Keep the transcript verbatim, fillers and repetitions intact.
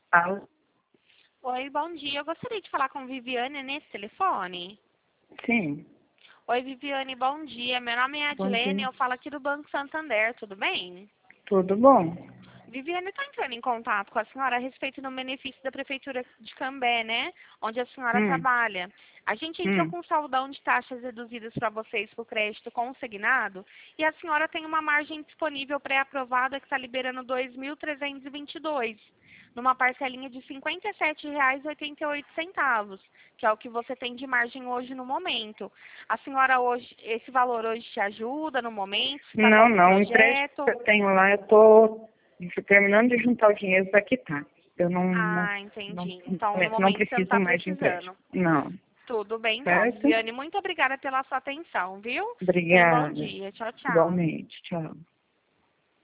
Alô? Oi, bom dia. Eu gostaria de falar com Viviane nesse telefone. Sim, Oi, Viviane, bom dia. Meu nome é bom Adilene, dia. eu falo aqui do Banco Santander, tudo bem? Tudo bom? Viviane está entrando em contato com a senhora a respeito do benefício da Prefeitura de Cambé, né? Onde a senhora Hum, trabalha. A gente entrou hum. com um saldão de taxas reduzidas para vocês por crédito consignado e a senhora tem uma margem disponível pré-aprovada que está liberando dois mil trezentos e vinte e dois, numa parcelinha de cinquenta e sete reais e oitenta e oito centavos, que é o que você tem de margem hoje no momento. A senhora hoje, esse valor hoje te ajuda no momento? Está Não, bom o não. O empréstimo que projeto? eu tenho lá, eu tô terminando de juntar o dinheiro para quitar. Eu não, não, Ah, não, entendi. Então, no não momento, você não preciso está mais de precisando. empréstimo. Não. Tudo bem, então. Certo? Viviane, muito obrigada pela sua atenção, viu? Tenha um bom Obrigada. dia. Tchau, tchau. Igualmente. Tchau.